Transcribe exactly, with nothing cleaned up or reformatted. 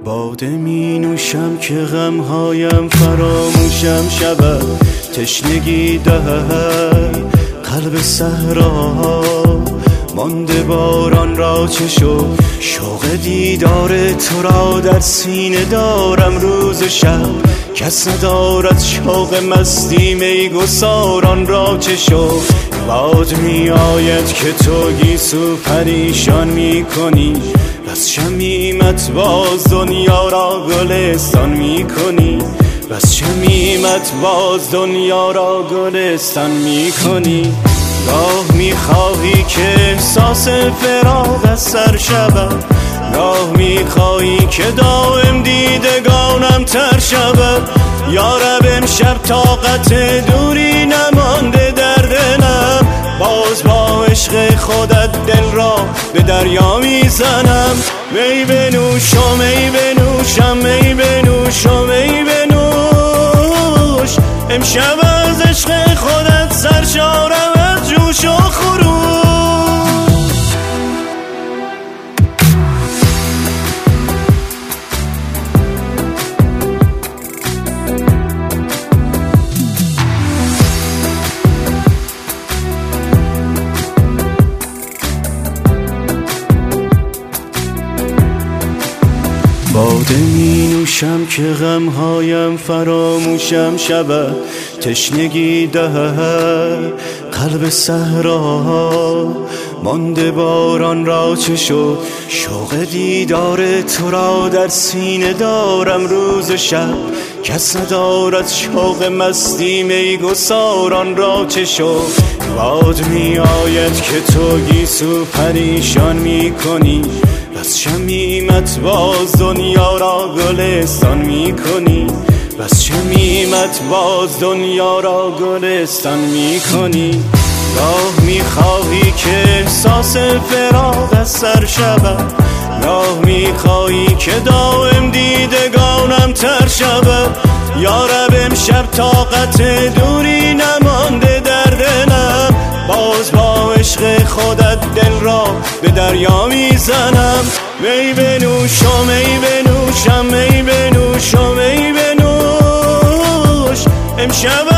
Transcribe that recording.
باده می نوشم که غمهایم فراموشم شود. تشنگی دهد قلب صحرا، مانده باران را چه شد. شوق دیدار تو را در سینه دارم روز و شب. کس ندارد شوق مستی میگساران را چه شد. باد می آید که تو گیسو پریشان می کنی، بس شمیمت باز دنیا را گلستان می کنی. بس شمیمت باز دنیا را گلستان می کنی. گاه می خواهی که احساس فراق از سر شود، گاه می خواهی که دائم دیدگانم تر شود. یارب امشب طاقت دوری نمانده در دلم، باز با عشق خودت دل را به دریا میزنم. می بنوش و می بنوشم، می بنوش و می بنوش. امشب از عشق خودت سرشارم از جوش و خروش. باده می نوشم که غمهایم فراموشم شود. تشنگی دهد قلب صحرا، مانده باران را چه شد. شوق دیدار تو را در سینه دارم روز و شب. کس ندارد شوق مستی میگساران را چه شد. باد می آید که تو گیسو پریشان می کنی، بس شمیمت باز دنیا را گلستان می کنی. بس شمیمت باز دنیا را گلستان می کنی. گاه می خواهی که احساس فراق از سر شود، گاه می خواهی که دائم دیدگانم تر شود. یارب امشب طاقت دوری نمانده در دلم، باز با عشق خودت دل را به دریا میزنم. می بنوش و می بنوشم، می بنوش و می بنوش. امشب